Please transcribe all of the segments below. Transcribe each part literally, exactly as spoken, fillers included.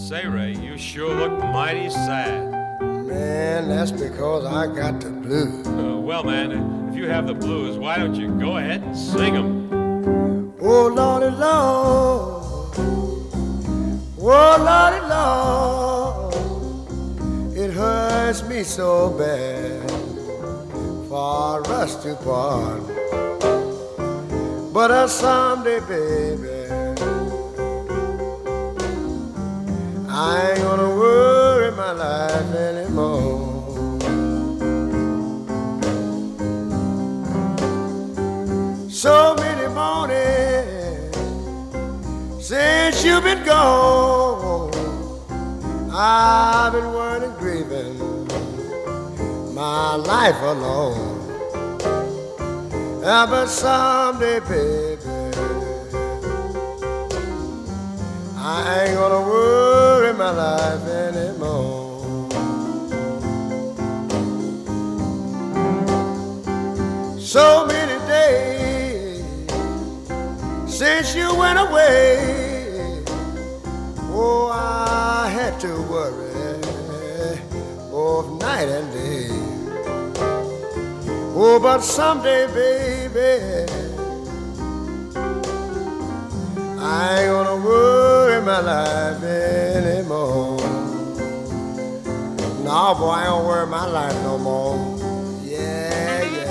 Say, Ray, you sure look mighty sad. Man, that's because I got the blues. Uh, well, man, if you have the blues, why don't you go ahead and sing them? Oh, Lordy, Lord. Oh, Lordy, Lord. It hurts me so bad for us to part. But uh, someday, baby, I ain't gonna worry my life anymore. So many mornings since you've been gone, I've been worrying, grieving my life alone. Ah, but someday, baby, I ain't gonna worry my life anymore. So many days since you went away, oh, I had to worry both night and day. Oh, but someday, baby, I ain't gonna worry my life anymore. No, boy, I ain't gonna worry my life no more. Yeah, yeah.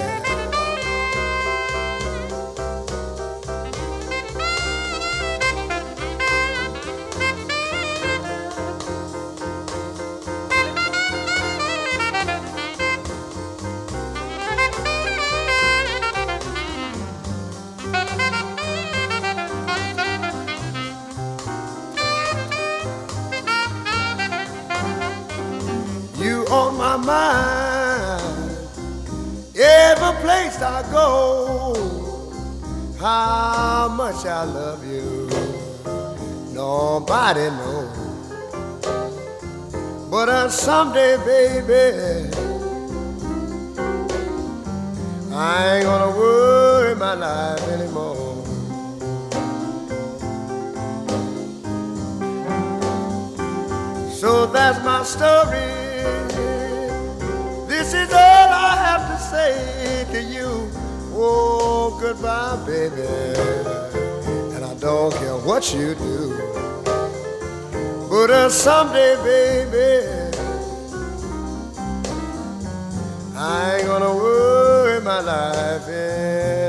On my mind, every place I go, how much I love you, nobody knows. But uh, someday, baby, I ain't gonna worry my life anymore. So that's my story. This is all I have to say to you. Oh, goodbye, baby. And I don't care what you do. But uh, someday, baby, I ain't gonna worry my life in.